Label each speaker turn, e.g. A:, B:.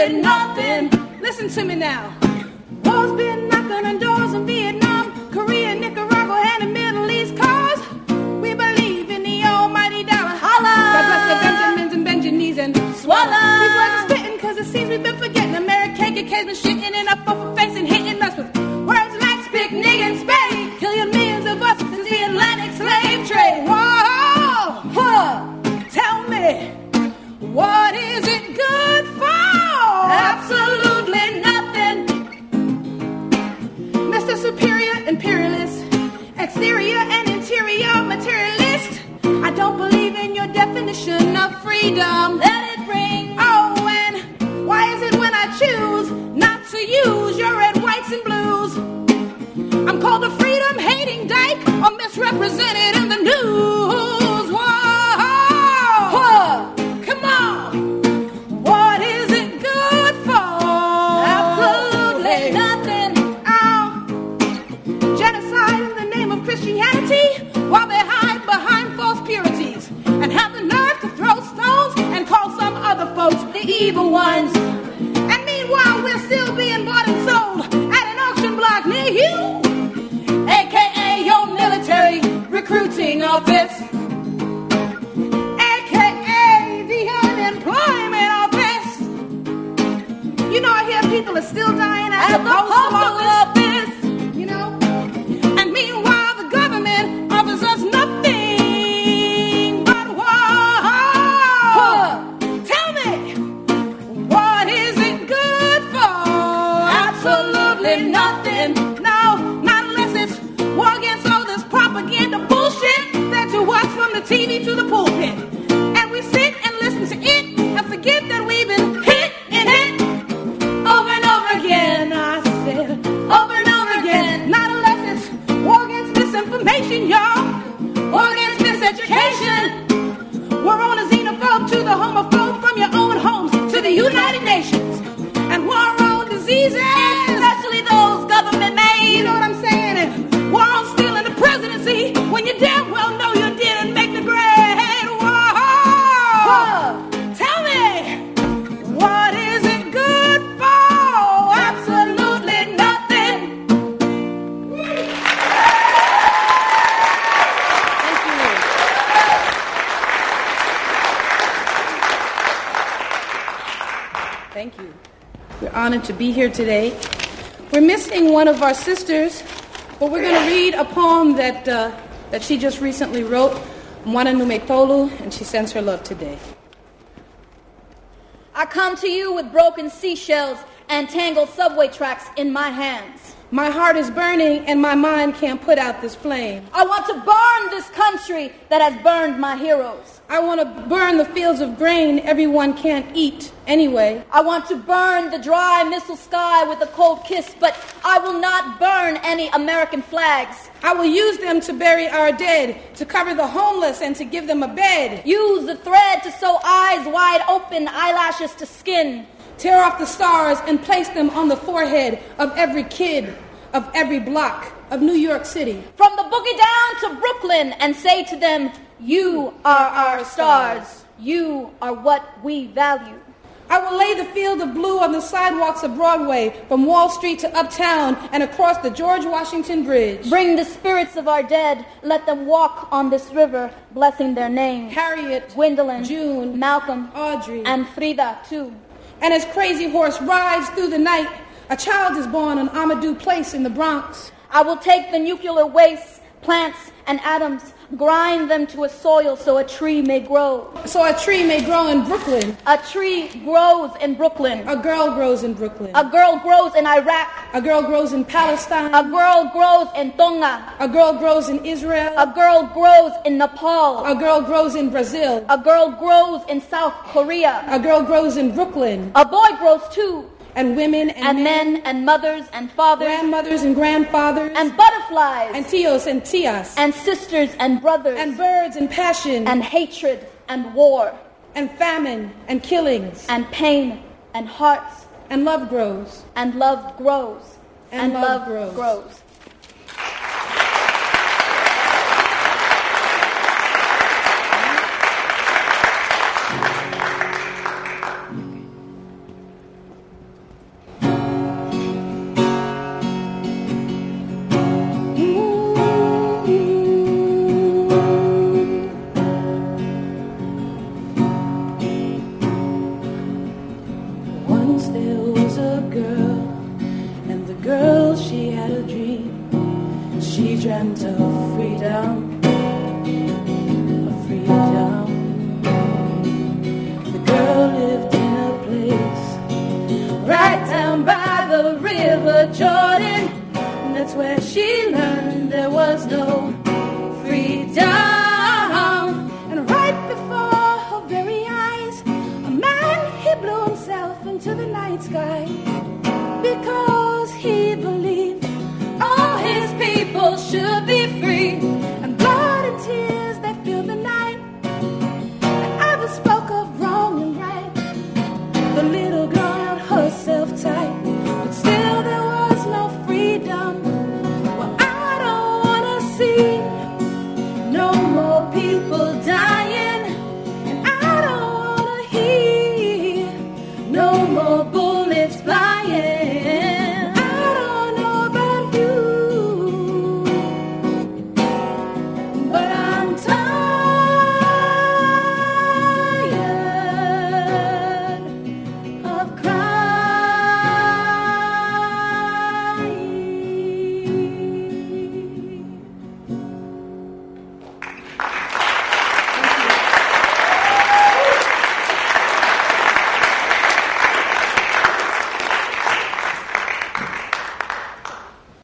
A: absolutely nothing. Listen to me now. War's been knocking on doors in Vietnam, Korea, Nicaragua, and the Middle East, cause we believe in the almighty dollar. Holla! God bless the Benjamins and Benjamins and swallow. These words are spitting cause it seems we've been forgetting. American KKK's been shitting in our fucking face and hitting us with words like spick, nigga, and spade. Killing millions of us since the Atlantic slave trade. Whoa! Huh. Tell me, what is it good for? Absolutely nothing. Mr. Superior Imperialist, exterior and interior materialist, I don't believe in your definition of freedom. Let it ring. Oh, and why is it when I choose not to use your red, whites, and blues, I'm called a freedom-hating dyke or misrepresented in the news? Whoa! Come on! What is it good for? Absolutely nothing. Genocide in the name of Christianity while they hide behind false purities and have the nerve to throw stones and call some other folks the evil ones. And meanwhile, we're still being bought and sold at an auction block near you, a.k.a. your military recruiting office, a.k.a. the unemployment office. You know, I hear people are still dying at the postal office, you know? And meanwhile, the government offers us nothing but war. Tell me, what is it good for? Absolutely nothing. No, not unless it's war against all this propaganda bullshit that you watch from the TV to the pulpit. And we sit and listen to it and forget that we've been hit and hit over and over again. I said over and over again. Not unless it's war against misinformation, y'all. War against miseducation. We're on a xenophobe to the homophobe, from your own homes to the United Nations. And war on diseases, especially those government made. You know what I'm saying? And war on stealing the presidency when you damn well know you didn't make the grade. Whoa! Tell me, what is it good for? Absolutely nothing. Thank you. We're honored to be here today. We're missing one of our sisters, but we're going to read a poem that she just recently wrote, Mwana Numetolu, and she sends her love today.
B: I come to you with broken seashells and tangled subway tracks in my hands.
A: My heart is burning and my mind can't put out this flame.
B: I want to burn this country that has burned my heroes.
A: I want to burn the fields of grain everyone can't eat anyway.
B: I want to burn the dry missile sky with a cold kiss, but I will not burn any American flags.
A: I will use them to bury our dead, to cover the homeless and to give them a bed.
B: Use the thread to sew eyes wide open, eyelashes to skin.
A: Tear off the stars and place them on the forehead of every kid, of every block of New York City.
B: From the boogie down to Brooklyn, and say to them, you are our stars. You are what we value.
A: I will lay the field of blue on the sidewalks of Broadway, from Wall Street to Uptown and across the George Washington Bridge.
B: Bring the spirits of our dead. Let them walk on this river, blessing their names.
A: Harriet,
B: Gwendolyn,
A: June,
B: Malcolm,
A: Audrey,
B: and Frida, too.
A: And as Crazy Horse rides through the night, a child is born on Amadou Place in the Bronx.
B: I will take the nuclear waste, plants, and atoms, grind them to a soil so a tree may grow.
A: So a tree may grow in Brooklyn.
B: A tree grows in Brooklyn.
A: A girl grows in Brooklyn.
B: A girl grows in Iraq.
A: A girl grows in Palestine.
B: A girl grows in Tonga.
A: A girl grows in Israel.
B: A girl grows in Nepal.
A: A girl grows in Brazil.
B: A girl grows in South Korea.
A: A girl grows in Brooklyn.
B: A boy grows too.
A: And women
B: and men and mothers and fathers,
A: grandmothers and grandfathers,
B: and butterflies
A: and tios and tias,
B: and sisters and brothers,
A: and birds and passion,
B: and hatred and war,
A: and famine and killings,
B: and pain and hearts,
A: and love grows,
B: and love grows,
A: and love grows. a girl, and the girl, she had a dream. She dreamt of freedom, of freedom. The girl lived in a place right down by the river Jordan. And that's where she learned there was no freedom. And right before her very eyes, a man, he blew himself into the night sky because